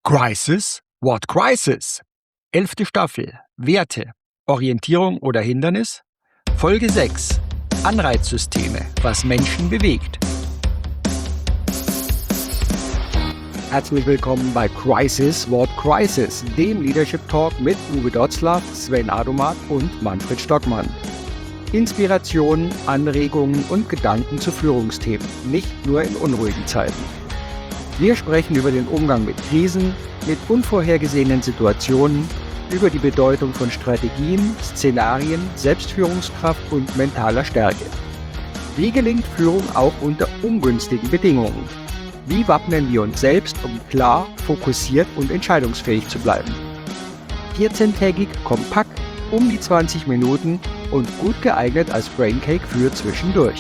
Crisis? What crisis? 11. Staffel. Werte. Orientierung oder Hindernis? Folge 6. Anreizsysteme. Was Menschen bewegt. Herzlich willkommen bei Crisis? What crisis? Dem Leadership Talk mit Uwe Dotzlaff, Sven Adomat und Manfred Stockmann. Inspirationen, Anregungen und Gedanken zu Führungsthemen, nicht nur in unruhigen Zeiten. Wir sprechen über den Umgang mit Krisen, mit unvorhergesehenen Situationen, über die Bedeutung von Strategien, Szenarien, Selbstführungskraft und mentaler Stärke. Wie gelingt Führung auch unter ungünstigen Bedingungen? Wie wappnen wir uns selbst, um klar, fokussiert und entscheidungsfähig zu bleiben? 14-tägig, kompakt, um die 20 Minuten und gut geeignet als Braincake für zwischendurch.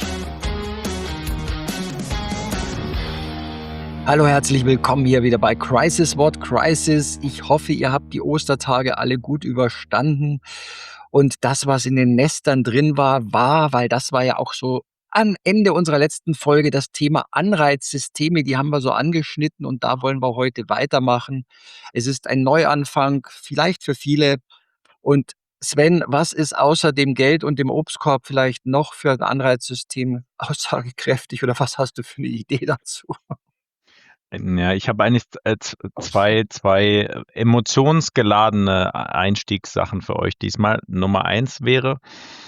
Hallo, herzlich willkommen hier wieder bei Crisis What Crisis. Ich hoffe, ihr habt die Ostertage alle gut überstanden und das, was in den Nestern drin war, weil das war ja auch so am Ende unserer letzten Folge das Thema Anreizsysteme, die haben wir so angeschnitten und da wollen wir heute weitermachen. Es ist ein Neuanfang, vielleicht für viele. Und Sven, was ist außer dem Geld und dem Obstkorb vielleicht noch für ein Anreizsystem aussagekräftig oder was hast du für eine Idee dazu? Ja, ich habe eigentlich zwei emotionsgeladene Einstiegssachen für euch diesmal. Nummer 1 wäre,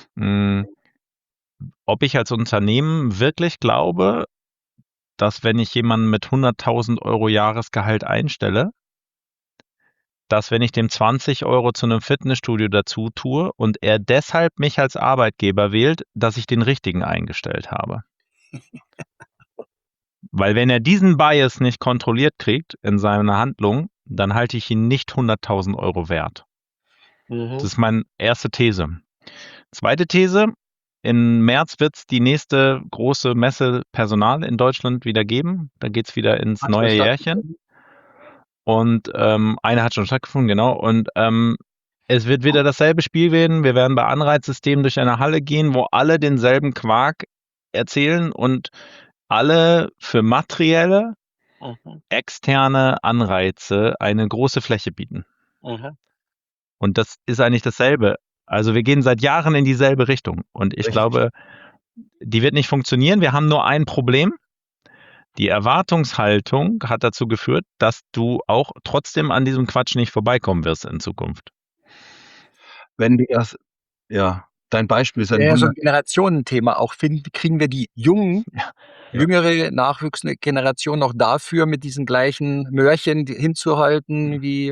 ob ich als Unternehmen wirklich glaube, dass wenn ich jemanden mit 100.000 Euro Jahresgehalt einstelle, dass wenn ich dem 20 Euro zu einem Fitnessstudio dazu tue und er deshalb mich als Arbeitgeber wählt, dass ich den richtigen eingestellt habe. Weil wenn er diesen Bias nicht kontrolliert kriegt in seiner Handlung, dann halte ich ihn nicht 100.000 Euro wert. Das ist meine erste These. Zweite These, im März wird es die nächste große Messe Personal in Deutschland wieder geben. Da geht es wieder ins neue Jährchen. Und eine hat schon stattgefunden, genau. Und es wird wieder dasselbe Spiel werden. Wir werden bei Anreizsystemen durch eine Halle gehen, wo alle denselben Quark erzählen und alle für materielle, externe Anreize eine große Fläche bieten. Und das ist eigentlich dasselbe. Also wir gehen seit Jahren in dieselbe Richtung. Und ich glaube, die wird nicht funktionieren. Wir haben nur ein Problem. Die Erwartungshaltung hat dazu geführt, dass du auch trotzdem an diesem Quatsch nicht vorbeikommen wirst in Zukunft. Wenn wir das, dein Beispiel ist Ja, so ein Generationenthema. Auch kriegen wir die jüngere, nachwüchsende Generation noch dafür, mit diesen gleichen Mörchen hinzuhalten wie.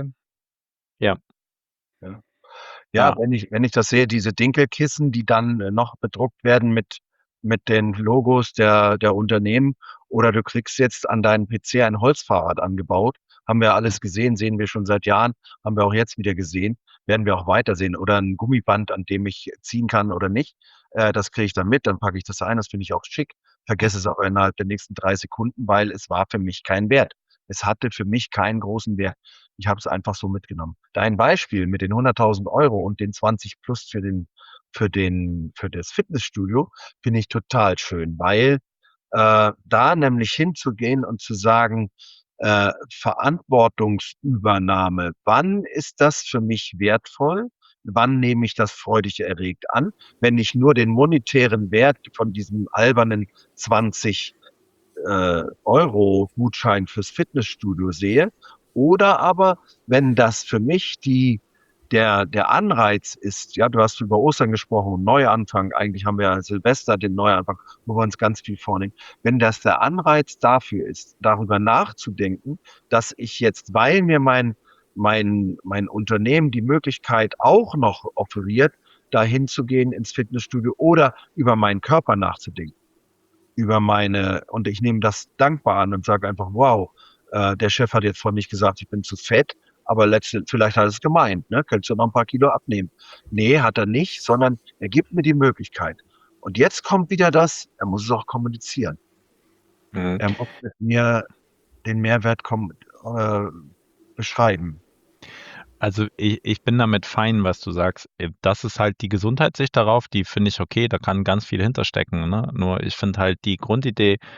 Wenn ich das sehe, diese Dinkelkissen, die dann noch bedruckt werden mit den Logos der Unternehmen, oder du kriegst jetzt an deinen PC ein Holzfahrrad angebaut, haben wir alles gesehen, sehen wir schon seit Jahren, haben wir auch jetzt wieder gesehen, werden wir auch weitersehen, oder ein Gummiband, an dem ich ziehen kann oder nicht, das kriege ich dann mit, dann packe ich das ein, das finde ich auch schick, vergesse es aber innerhalb der nächsten 3 Sekunden, weil es war für mich kein Wert. Es hatte für mich keinen großen Wert. Ich habe es einfach so mitgenommen. Dein Beispiel mit den 100.000 Euro und den 20 plus für das Fitnessstudio finde ich total schön, weil da nämlich hinzugehen und zu sagen, Verantwortungsübernahme, wann ist das für mich wertvoll? Wann nehme ich das freudig erregt an? Wenn ich nur den monetären Wert von diesem albernen 20 Euro Gutschein fürs Fitnessstudio sehe, oder aber wenn das für mich der Anreiz ist, ja, du hast über Ostern gesprochen, Neuanfang, eigentlich haben wir Silvester den Neuanfang, wo wir uns ganz viel vornehmen. Wenn das der Anreiz dafür ist, darüber nachzudenken, dass ich jetzt, weil mir mein Unternehmen die Möglichkeit auch noch offeriert, dahin zu gehen ins Fitnessstudio oder über meinen Körper nachzudenken, und ich nehme das dankbar an und sage einfach, wow, der Chef hat jetzt von mich gesagt, ich bin zu fett, aber vielleicht hat er es gemeint, ne? Könntest du noch ein paar Kilo abnehmen? Nee, hat er nicht, sondern er gibt mir die Möglichkeit. Und jetzt kommt wieder er muss es auch kommunizieren. Er muss mit mir den Mehrwert beschreiben. Also ich bin damit fein, was du sagst. Das ist halt die Gesundheitssicht darauf, die finde ich okay, da kann ganz viel hinterstecken. Ne? Nur ich finde halt die Grundidee,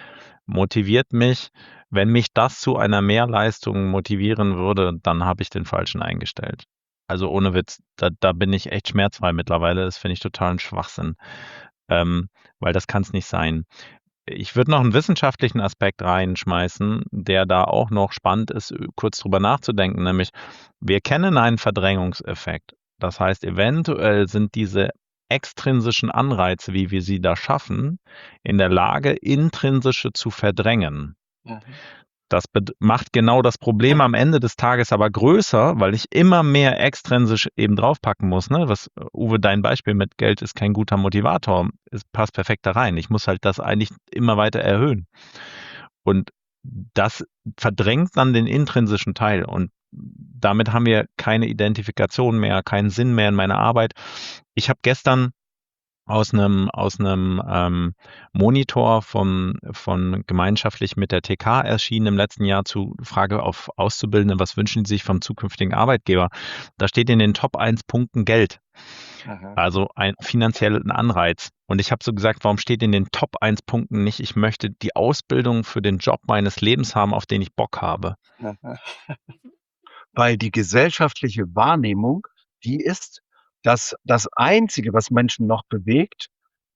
motiviert mich. Wenn mich das zu einer Mehrleistung motivieren würde, dann habe ich den Falschen eingestellt. Also ohne Witz, da bin ich echt schmerzfrei mittlerweile. Das finde ich totalen Schwachsinn, weil das kann es nicht sein. Ich würde noch einen wissenschaftlichen Aspekt reinschmeißen, der da auch noch spannend ist, kurz drüber nachzudenken, nämlich wir kennen einen Verdrängungseffekt. Das heißt, eventuell sind diese extrinsischen Anreize, wie wir sie da schaffen, in der Lage, intrinsische zu verdrängen. Das macht genau das Problem am Ende des Tages aber größer, weil ich immer mehr extrinsisch eben draufpacken muss. Ne? Was, Uwe, dein Beispiel mit Geld ist kein guter Motivator, es passt perfekt da rein. Ich muss halt das eigentlich immer weiter erhöhen. Und das verdrängt dann den intrinsischen Teil. Und damit haben wir keine Identifikation mehr, keinen Sinn mehr in meiner Arbeit. Ich habe gestern aus einem Monitor von gemeinschaftlich mit der TK erschienen im letzten Jahr zu Frage auf Auszubildende, was wünschen sie sich vom zukünftigen Arbeitgeber? Da steht in den Top 1 Punkten Geld. Aha. Also ein finanziellen Anreiz. Und ich habe so gesagt, warum steht in den Top 1 Punkten nicht, ich möchte die Ausbildung für den Job meines Lebens haben, auf den ich Bock habe? Aha. Weil die gesellschaftliche Wahrnehmung, die ist, dass das Einzige, was Menschen noch bewegt,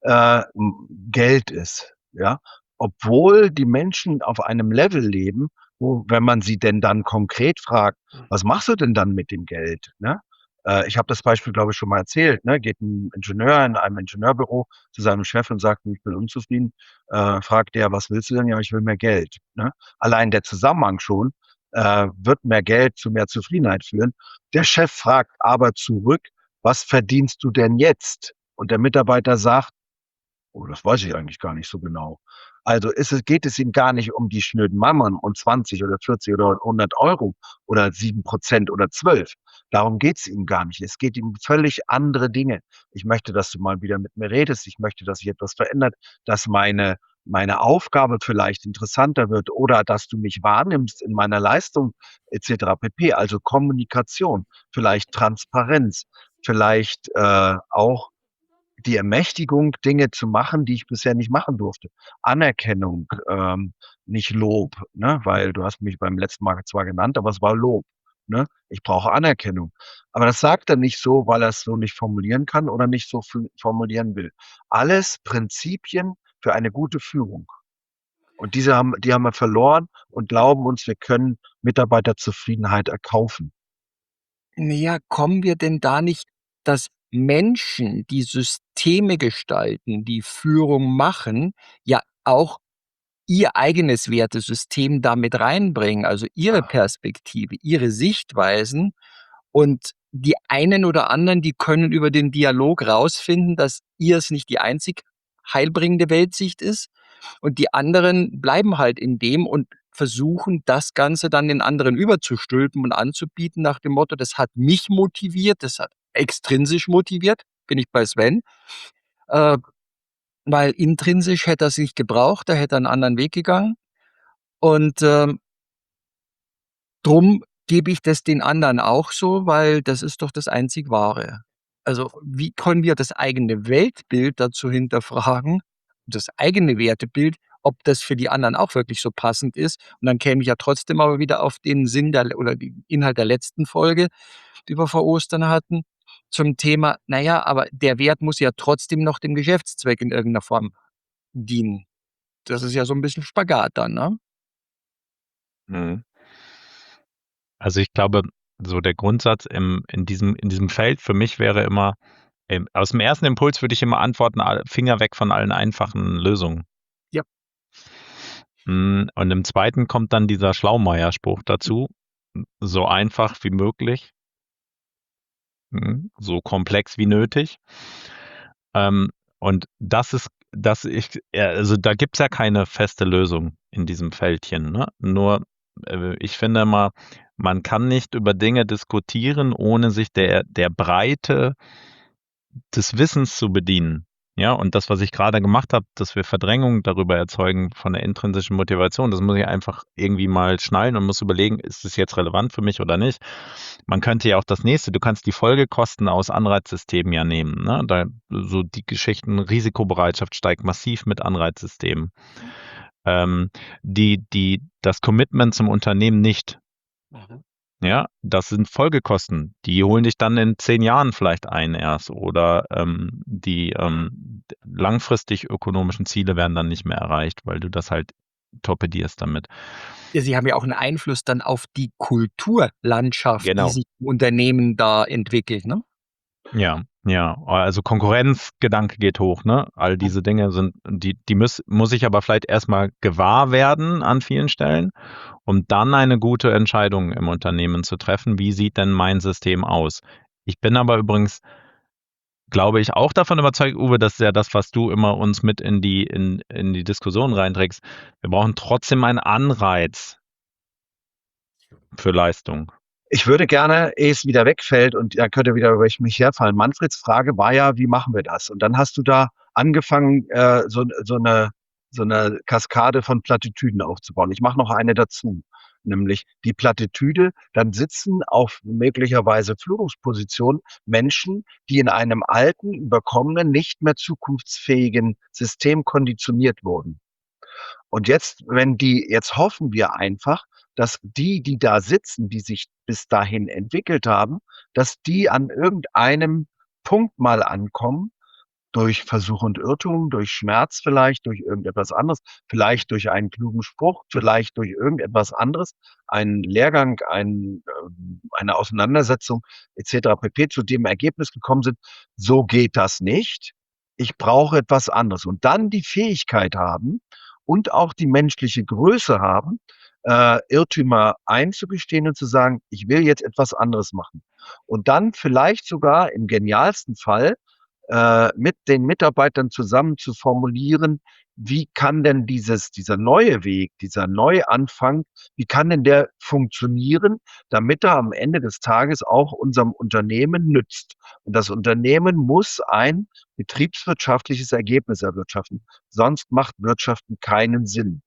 Geld ist, ja. Obwohl die Menschen auf einem Level leben, wo, wenn man sie denn dann konkret fragt, was machst du denn dann mit dem Geld, ne? Ich habe das Beispiel, glaube ich, schon mal erzählt, ne? Geht ein Ingenieur in einem Ingenieurbüro zu seinem Chef und sagt, ich bin unzufrieden, fragt der, was willst du denn? Ja, ich will mehr Geld, ne? Allein der Zusammenhang schon, wird mehr Geld zu mehr Zufriedenheit führen. Der Chef fragt aber zurück, was verdienst du denn jetzt? Und der Mitarbeiter sagt, oh, das weiß ich eigentlich gar nicht so genau. Also geht es ihm gar nicht um die schnöden Mammern und 20 oder 40 oder 100 Euro oder 7% oder 12. Darum geht es ihm gar nicht. Es geht ihm um völlig andere Dinge. Ich möchte, dass du mal wieder mit mir redest. Ich möchte, dass sich etwas verändert, dass meine Aufgabe vielleicht interessanter wird oder dass du mich wahrnimmst in meiner Leistung etc. pp. Also Kommunikation, vielleicht Transparenz, vielleicht auch die Ermächtigung, Dinge zu machen, die ich bisher nicht machen durfte. Anerkennung, nicht Lob, ne? Weil du hast mich beim letzten Mal zwar genannt, aber es war Lob. Ne? Ich brauche Anerkennung. Aber das sagt er nicht so, weil er es so nicht formulieren kann oder nicht so formulieren will. Alles Prinzipien für eine gute Führung. Und die haben wir verloren und glauben uns, wir können Mitarbeiterzufriedenheit erkaufen. Ja, kommen wir denn da nicht, dass Menschen, die Systeme gestalten, die Führung machen, ja auch ihr eigenes Wertesystem da mit reinbringen, also ihre Perspektive, ihre Sichtweisen, und die einen oder anderen, die können über den Dialog rausfinden, dass ihrs nicht die einzig heilbringende Weltsicht ist, und die anderen bleiben halt in dem und versuchen, das Ganze dann den anderen überzustülpen und anzubieten nach dem Motto: „Das hat mich motiviert, das hat extrinsisch motiviert“, bin ich bei Sven, äh, weil intrinsisch hätte er's nicht gebraucht, da hätte er 'n anderen Weg gegangen, und, drum gebe ich das den anderen auch so, weil das ist doch das einzig Wahre. Also, wie können wir das eigene Weltbild dazu hinterfragen, das eigene Wertebild, ob das für die anderen auch wirklich so passend ist? Und dann käme ich ja trotzdem aber wieder auf den Sinn der oder den Inhalt der letzten Folge, die wir vor Ostern hatten, zum Thema: „Na ja, aber der Wert muss ja trotzdem noch dem Geschäftszweck in irgend 'ner Form dienen.“ Das ist ja so 'n bisschen Spagat dann, ne? Mhm. Also ich glaube, so der Grundsatz in diesem Feld für mich wäre immer, aus dem ersten Impuls würde ich immer antworten, Finger weg von allen einfachen Lösungen. Ja. Und im zweiten kommt dann dieser Schlaumeier-Spruch dazu, so einfach wie möglich, so komplex wie nötig. Und also da gibt's ja keine feste Lösung in diesem Feldchen, ne? Nur, ich finde immer, man kann nicht über Dinge diskutieren, ohne sich der Breite des Wissens zu bedienen. Ja, und das, was ich gerade gemacht habe, dass wir Verdrängung darüber erzeugen von der intrinsischen Motivation, das muss ich einfach irgendwie mal schnallen und muss überlegen, ist es jetzt relevant für mich oder nicht? Man könnte ja auch das nächste, du kannst die Folgekosten aus Anreizsystemen ja nehmen, ne? Da so die Geschichten, Risikobereitschaft steigt massiv mit Anreizsystemen. das Commitment zum Unternehmen nicht. Mhm. Ja, das sind Folgekosten. Die holen dich dann in 10 Jahren vielleicht ein erst oder die langfristig ökonomischen Ziele werden dann nicht mehr erreicht, weil du das halt torpedierst damit. Ja, Sie haben ja auch einen Einfluss dann auf die Kulturlandschaft, die Genau. sich im Unternehmen da entwickelt, ne? Ja, also Konkurrenzgedanke geht hoch, ne? All diese Dinge muss ich aber vielleicht erstmal gewahr werden an vielen Stellen, um dann eine gute Entscheidung im Unternehmen zu treffen. Wie sieht denn mein System aus? Ich bin aber übrigens, glaube ich, auch davon überzeugt, Uwe, das ist ja das, was du immer uns mit in die Diskussion reinträgst. Wir brauchen trotzdem einen Anreiz für Leistung. Ich würde gerne, ehe es wieder wegfällt und dann könnte wieder über mich herfallen. Manfreds Frage war ja, wie machen wir das? Und dann hast du da angefangen, so eine Kaskade von Plattitüden aufzubauen. Ich mache noch eine dazu, nämlich die Plattitüde, dann sitzen auf möglicherweise Führungspositionen Menschen, die in einem alten, überkommenen, nicht mehr zukunftsfähigen System konditioniert wurden. Und jetzt hoffen wir einfach, dass die da sitzen, die sich bis dahin entwickelt haben, dass die an irgendeinem Punkt mal ankommen, durch Versuch und Irrtum, durch Schmerz vielleicht, durch irgendetwas anderes, vielleicht durch einen klugen Spruch, vielleicht durch irgendetwas anderes, einen Lehrgang, eine Auseinandersetzung etc. pp. Zu dem Ergebnis gekommen sind, so geht das nicht. Ich brauche etwas anderes. Und dann die Fähigkeit haben und auch die menschliche Größe haben, Irrtümer einzugestehen und zu sagen, ich will jetzt etwas anderes machen. Und dann vielleicht sogar im genialsten Fall mit den Mitarbeitern zusammen zu formulieren, wie kann denn dieser neue Weg, dieser Neuanfang, wie kann denn der funktionieren, damit er am Ende des Tages auch unserem Unternehmen nützt. Und das Unternehmen muss ein betriebswirtschaftliches Ergebnis erwirtschaften. Sonst macht Wirtschaften keinen Sinn.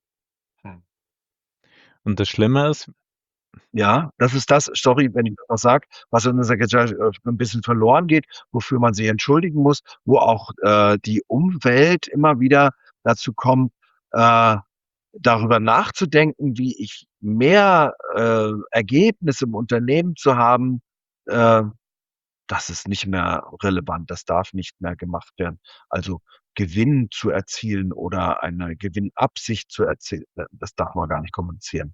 Und das Schlimme ist, Ja, das ist das, sorry, wenn ich was sage, was in unserer Gesellschaft ein bisschen verloren geht, wofür man sich entschuldigen muss, wo auch die Umwelt immer wieder dazu kommt, darüber nachzudenken, wie ich mehr Ergebnis im Unternehmen zu haben, äh, das ist nicht mehr relevant, das darf nicht mehr gemacht werden. Also Gewinn zu erzielen oder eine Gewinnabsicht zu erzielen, das darf man gar nicht kommunizieren.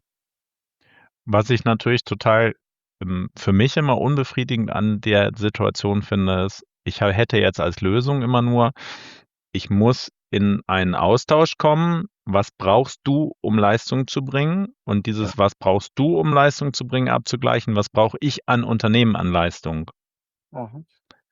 was ich natürlich total für mich immer unbefriedigend an der Situation finde, ist, ich hätte jetzt als Lösung immer nur, ich muss in einen Austausch kommen. Was brauchst du, um Leistung zu bringen? Und dieses, was brauchst du, um Leistung zu bringen, abzugleichen, was brauche ich an Unternehmen an Leistung? Mhm.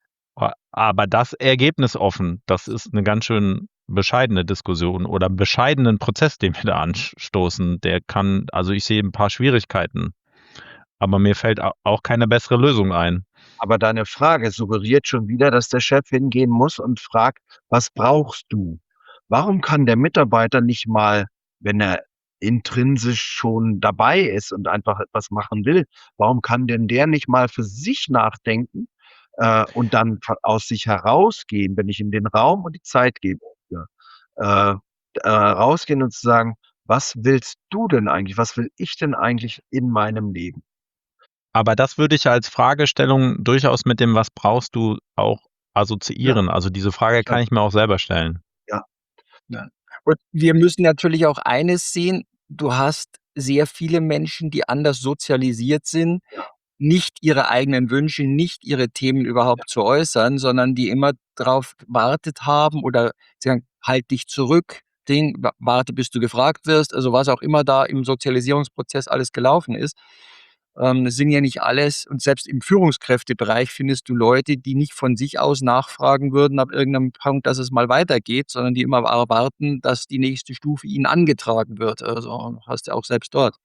Aber das Ergebnis offen, das ist eine ganz schön bescheidene Diskussion oder bescheidenen Prozess, den wir da anstoßen. Also ich sehe ein paar Schwierigkeiten, aber mir fällt auch keine bessere Lösung ein. Aber deine Frage suggeriert schon wieder, dass der Chef hingehen muss und fragt: „Was brauchst du?“ Warum kann der Mitarbeiter nicht mal, wenn er intrinsisch schon dabei ist und einfach etwas machen will, warum kann denn der nicht mal für sich nachdenken, und dann aus sich herausgehen, wenn ich ihm den Raum und die Zeit gebe dafür, rausgehen und zu sagen: „Was willst du denn eigentlich? Was will ich denn eigentlich in meinem Leben?“ Aber das würde ich als Fragestellung durchaus mit dem „Was brauchst du?“ auch Ja, assoziieren. Also diese Frage klar. kann ich mir auch selber stellen. Ja. Ja. Und wir müssen natürlich auch eines sehen, du hast sehr viele Menschen, die anders sozialisiert sind, Ja. nicht ihre eigenen Wünsche, nicht ihre Themen überhaupt zu äußern, sondern die immer drauf gewartet haben oder sagen: „Halt dich zurück, warte, bis du gefragt wirst“, also was auch immer da im Sozialisierungsprozess alles gelaufen ist. Das sind ja nicht alles, und selbst im Führungskräftebereich findest du Leute, die nicht von sich aus nachfragen würden ab irgendeinem Punkt, dass es mal weitergeht, sondern die immer erwarten, dass die nächste Stufe ihnen angetragen wird. Also, hast du auch selbst dort.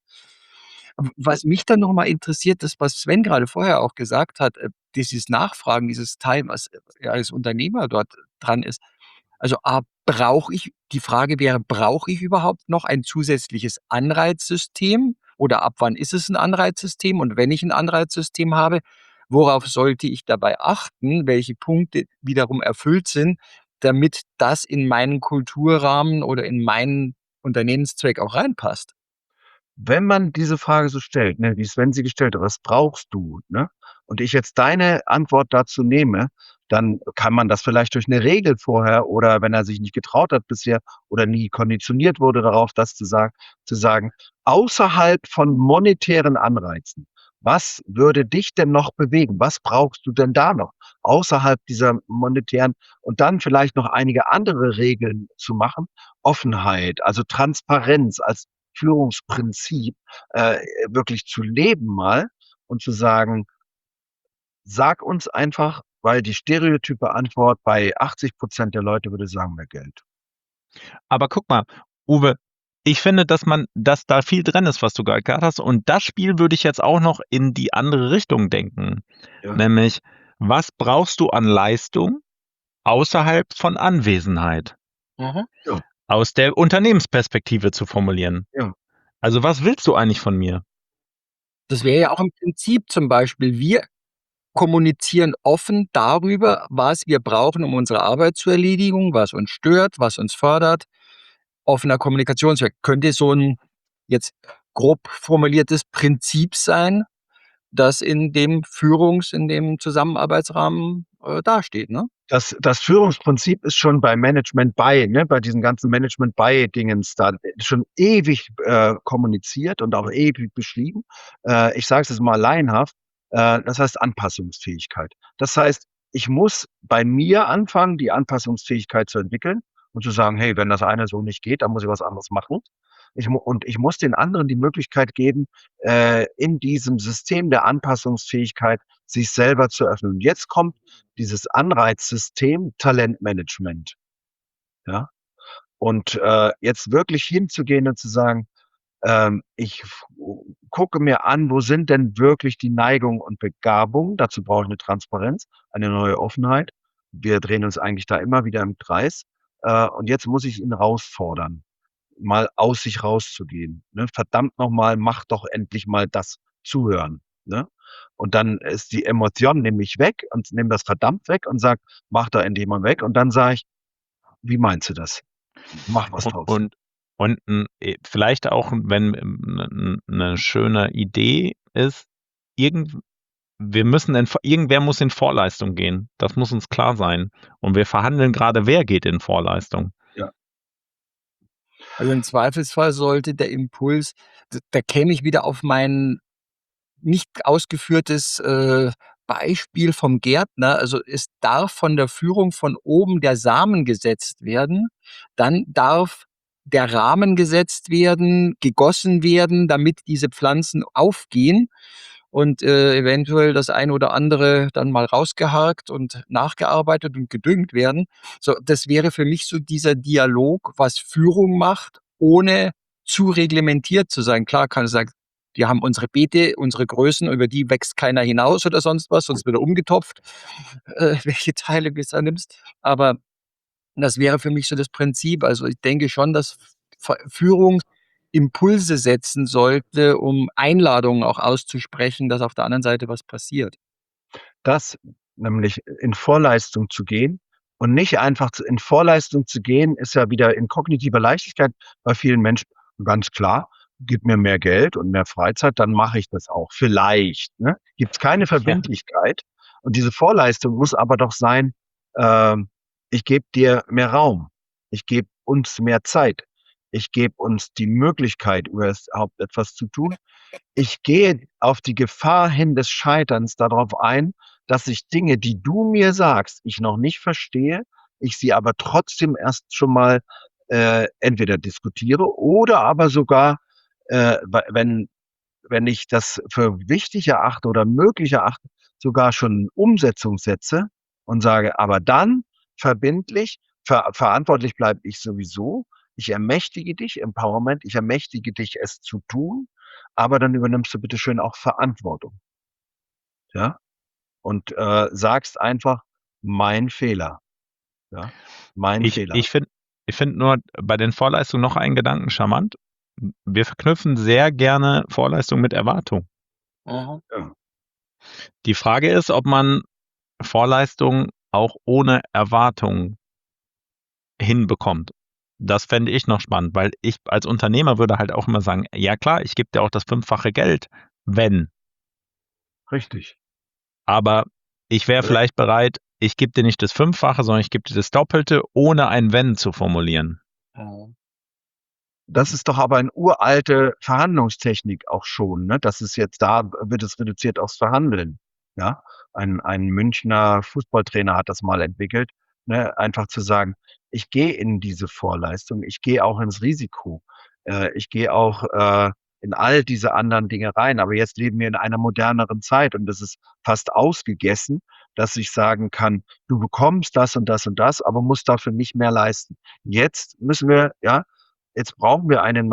Was mich dann noch mal interessiert, das, was Sven gerade vorher auch gesagt hat, dieses Nachfragen, dieses Teil, was ja als Unternehmer dort dran ist. Also, brauche ich, die Frage wäre, brauche ich überhaupt noch ein zusätzliches Anreizsystem oder ab wann ist es ein Anreizsystem? Und wenn ich ein Anreizsystem habe, worauf sollte ich dabei achten, welche Punkte wiederum erfüllt sind, damit das in meinen Kulturrahmen oder in meinen Unternehmenszweck auch reinpasst. Wenn man diese Frage so stellt, ne, wie Sven sie gestellt hat: „Was brauchst du?", ne? Und ich jetzt deine Antwort dazu nehme, dann kann man das vielleicht durch 'ne Regel vorher oder wenn er sich nicht getraut hat bisher oder nie konditioniert wurde darauf, das zu sagen: „Außerhalb von monetären Anreizen, was würde dich denn noch bewegen? Was brauchst du denn da noch außerhalb dieser monetären?" Und dann vielleicht noch einige andere Regeln zu machen. Offenheit, also Transparenz als Führungsprinzip wirklich zu leben mal und zu sagen: „Sag uns einfach", weil die stereotype Antwort bei 80% der Leute würde sagen: „Mehr Geld." Aber guck mal, Uwe, ich finde, dass da viel drin ist, was du gerade gesagt hast. Und das Spiel würde ich jetzt auch noch in die andere Richtung denken. Ja. Nämlich, was brauchst du an Leistung außerhalb von Anwesenheit? Mhm. Ja. Aus der Unternehmensperspektive zu formulieren. Ja. Also, was willst du eigentlich von mir? Das wäre ja auch im Prinzip zum Beispiel, wir kommunizieren offen darüber, was wir brauchen, um unsere Arbeit zu erledigen, was uns stört, was uns fördert. Offener Kommunikationsweg. Könnte so ein jetzt grob formuliertes Prinzip sein, das in dem in dem Zusammenarbeitsrahmen, dasteht, ne? Das Führungsprinzip ist schon bei Management by, ne, bei diesen ganzen Management by Dingens da schon ewig kommuniziert und auch ewig beschrieben. Ich sage es jetzt mal laienhaft, das heißt Anpassungsfähigkeit. Das heißt, ich muss bei mir anfangen, die Anpassungsfähigkeit zu entwickeln und zu sagen: „Hey, wenn das eine so nicht geht, dann muss ich was anderes machen." Ich muss den anderen die Möglichkeit geben, in diesem System der Anpassungsfähigkeit sich selber zu öffnen. Und jetzt kommt dieses Anreizsystem Talentmanagement, ja? Und jetzt wirklich hinzugehen und zu sagen, ich gucke mir an, wo sind denn wirklich die Neigungen und Begabungen? Dazu brauche ich 'ne Transparenz, eine neue Offenheit. Wir drehen uns eigentlich da immer wieder im Kreis. Und jetzt muss ich ihn herausfordern, mal aus sich rauszugehen, ne? Verdammt noch mal, mach doch endlich mal das Zuhören, ne? Und dann ist die Emotion nehme ich weg und nehme das verdammt weg und sage: „Mach da endlich mal weg." Und dann sage ich: „Wie meinst du das? Mach was Und draus." und und vielleicht auch, wenn 'ne schöne Idee ist, irgend wir müssen irgendwer muss in Vorleistung gehen. Das muss uns klar sein. Und wir verhandeln gerade, wer geht in Vorleistung. Ja. Also, im Zweifelsfall sollte der Impuls da käme ich wieder auf mein nicht ausgeführtes, Beispiel vom Gärtner. Also, es darf von der Führung von oben der Samen gesetzt werden, dann darf der Rahmen gesetzt werden, gegossen werden, damit diese Pflanzen aufgehen und, eventuell das eine oder andere dann mal rausgeharkt und nachgearbeitet und gedüngt werden. So, das wäre für mich so dieser Dialog, was Führung macht, ohne zu reglementiert zu sein. Klar kann es sagen: „Wir haben unsere Beete, unsere Größen, über die wächst keiner hinaus“ oder sonst was, sonst wird er umgetopft, welche Teile du da nimmst. Aber das wäre für mich so das Prinzip. Also, ich denke schon, dass Führung Impulse setzen sollte, um Einladungen auch auszusprechen, dass auf der anderen Seite was passiert. Das nämlich in Vorleistung zu gehen und nicht einfach in Vorleistung zu gehen, ist ja wieder in kognitiver Leichtigkeit bei vielen Menschen ganz klar: „Gib mir mehr Geld und mehr Freizeit, dann mache ich das auch. Vielleicht", ne? Gibt's keine Ja. Verbindlichkeit. Und diese Vorleistung muss aber doch sein, ähm: „Ich gebe dir mehr Raum. Ich gebe uns mehr Zeit. Ich gebe uns die Möglichkeit, überhaupt etwas zu tun. Ich gehe auf die Gefahr hin des Scheiterns darauf ein, dass ich Dinge, die du mir sagst, ich noch nicht verstehe, ich sie aber trotzdem erst schon mal, entweder diskutiere oder aber sogar, we wenn ich das für wichtig erachte oder möglich erachte, sogar schon in Umsetzung setze und sage: „Aber dann verbindlich, verantwortlich bleibe ich sowieso. Ich ermächtige dich, Empowerment, ich ermächtige dich, es zu tun, aber dann übernimmst du bitte schön auch Verantwortung." Ja? Und, sagst einfach: „Mein Fehler", ja? „Mein Ich Fehler." ich finde ich finde nur bei den Vorleistungen noch einen Gedanken charmant. Wir verknüpfen sehr gerne Vorleistung mit Erwartung. Mhm. Ja. Die Frage ist, ob man Vorleistung auch ohne Erwartung hinbekommt. Das fände ich noch spannend, weil ich als Unternehmer würde halt auch immer sagen, ja klar, ich gebe dir auch das 5-fache Geld, wenn. Richtig. Aber ich wäre vielleicht bereit, ich gebe dir nicht das 5-fache, sondern ich gebe dir das Doppelte, ohne ein Wenn zu formulieren. Das ist doch aber eine uralte Verhandlungstechnik auch schon, ne? Das ist jetzt da wird es reduziert aufs Verhandeln, ja? Ein Münchner Fußballtrainer hat das mal entwickelt, ne? Einfach zu sagen: „Ich gehe in diese Vorleistung, ich gehe auch ins Risiko, ich gehe auch, in all diese anderen Dinge rein.“ Aber jetzt leben wir in einer moderneren Zeit und das ist fast ausgegessen, dass ich sagen kann: „Du bekommst das und das und das, aber musst dafür nicht mehr leisten.“ Jetzt müssen wir, ja, jetzt brauchen wir eine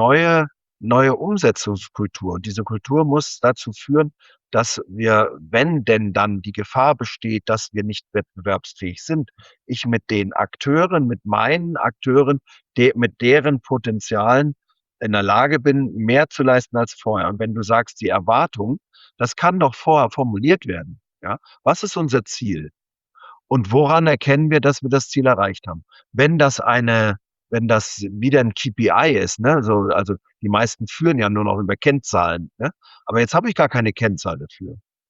neue Umsetzungskultur. Und diese Kultur muss dazu führen, dass wir, wenn denn dann die Gefahr besteht, dass wir nicht wettbewerbsfähig sind, ich mit den Akteuren, mit meinen Akteuren, mit deren Potenzialen in der Lage bin, mehr zu leisten als vorher. Und wenn du sagst, die Erwartung, das kann doch vorher formuliert werden. Ja? Was ist unser Ziel? Und woran erkennen wir, dass wir das Ziel erreicht haben? Wenn das eine wenn das wieder 'n KPI ist, ne, so also, die meisten führen ja nur noch über Kennzahlen, ne? Aber jetzt habe ich gar keine Kennzahl dafür.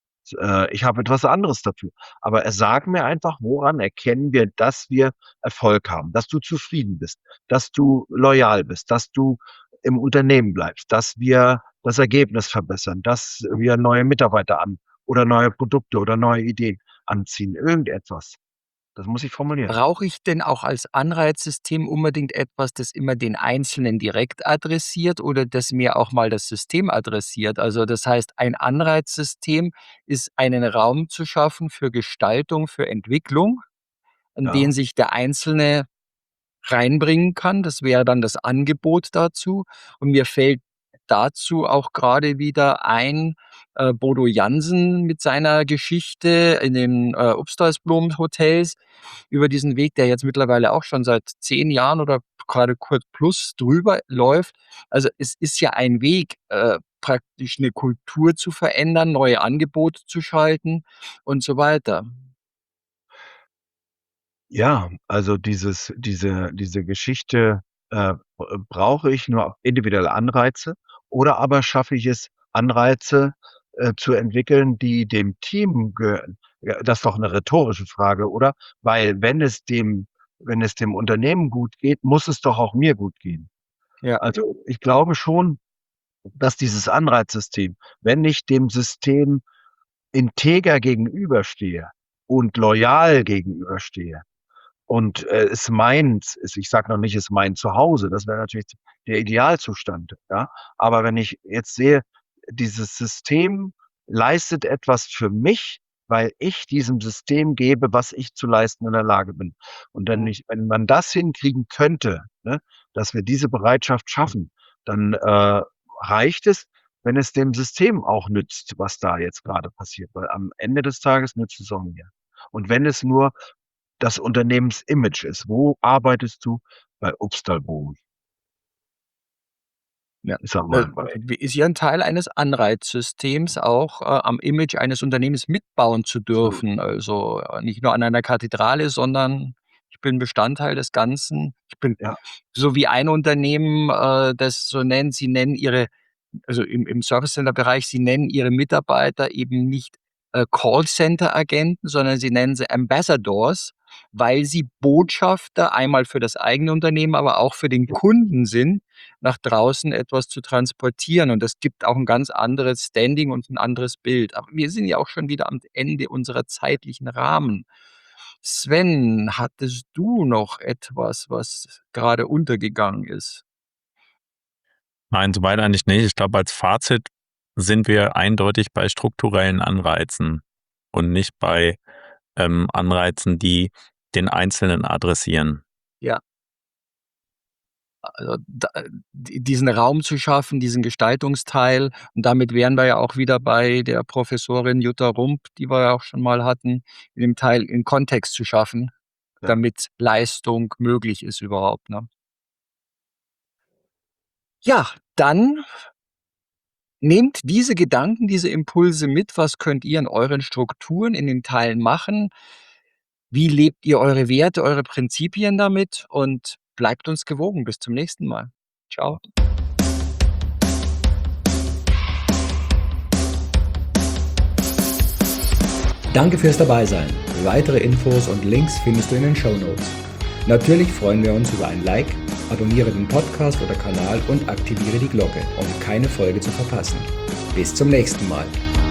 Ich habe etwas anderes dafür. Aber sag mir einfach, woran erkennen wir, dass wir Erfolg haben, dass du zufrieden bist, dass du loyal bist, dass du im Unternehmen bleibst, dass wir das Ergebnis verbessern, dass wir neue Mitarbeiter an oder neue Produkte oder neue Ideen anziehen, irgendetwas. Das muss ich formulieren. Brauche ich denn auch als Anreizsystem unbedingt etwas, das immer den Einzelnen direkt adressiert oder das mir auch mal das System adressiert? Also, das heißt, ein Anreizsystem ist einen Raum zu schaffen für Gestaltung, für Entwicklung, in den Ja. sich der Einzelne reinbringen kann. Das wäre dann das Angebot dazu. Und mir fällt dazu auch gerade wieder ein, Bodo Jansen mit seiner Geschichte in den, Obstalsblom-Hotels über diesen Weg, der jetzt mittlerweile auch schon seit 10 Jahren oder gerade kurz plus drüber läuft. Also, es ist ja ein Weg, praktisch eine Kultur zu verändern, neue Angebote zu schalten und so weiter. Ja, also diese Geschichte, brauche ich nur individuelle Anreize oder aber schaffe ich es, Anreize, zu entwickeln, die dem Team gehören? Ja, das ist doch 'ne rhetorische Frage, oder? Weil wenn es dem Unternehmen gut geht, muss es doch auch mir gut gehen. Ja. Also, ich glaube schon, dass dieses Anreizsystem, wenn ich dem System integer gegenüberstehe und loyal gegenüberstehe, und, es meins ist, ich sage noch nicht, ist mein Zuhause, das wäre natürlich der Idealzustand, ja? Aber wenn ich jetzt sehe, dieses System leistet etwas für mich, weil ich diesem System gebe, was ich zu leisten in der Lage bin. Und wenn man das hinkriegen könnte, ne, dass wir diese Bereitschaft schaffen, dann, reicht es, wenn es dem System auch nützt, was da jetzt grade passiert, weil am Ende des Tages nützt es auch mir. Und wenn es nur das Unternehmensimage ist. Wo arbeitest du? Bei Obstalboom. Ja, Ich sage mal ein Beispiel. ist ja 'n Teil eines Anreizsystems auch, am Image eines Unternehmens mitbauen zu Absolut. dürfen. Also, nicht nur an einer Kathedrale, sondern ich bin Bestandteil des Ganzen. Ich bin Ja, so wie ein Unternehmen, das so nennt, sie nennen ihre also im Servicecenter-Bereich, sie nennen ihre Mitarbeiter eben nicht, Callcenter-Agenten, sondern sie nennen sie Ambassadors, weil sie Botschafter einmal für das eigene Unternehmen, aber auch für den Kunden sind, nach draußen etwas zu transportieren. Und das gibt auch 'n ganz anderes Standing und 'n anderes Bild. Aber wir sind ja auch schon wieder am Ende unserer zeitlichen Rahmen. Sven, hattest du noch etwas, was grade untergegangen ist? Nein, soweit eigentlich nicht. Ich glaube, als Fazit sind wir eindeutig bei strukturellen Anreizen und nicht bei Anreizen, die den Einzelnen adressieren. Ja. Also, diesen Raum zu schaffen, diesen Gestaltungsteil. Und damit wären wir ja auch wieder bei der Professorin Jutta Rump, die wir ja auch schon mal hatten, in dem Teil in Kontext zu schaffen, ja. damit Leistung möglich ist überhaupt, ne? Ja, dann nehmt diese Gedanken, diese Impulse mit. Was könnt ihr in euren Strukturen, in den Teilen machen? Wie lebt ihr eure Werte, eure Prinzipien damit? Und bleibt uns gewogen. Bis zum nächsten Mal. Ciao. Danke fürs Dabeisein. Weitere Infos und Links findest du in den Shownotes. Natürlich freuen wir uns über ein Like, abonniere den Podcast oder Kanal und aktiviere die Glocke, um keine Folge zu verpassen. Bis zum nächsten Mal.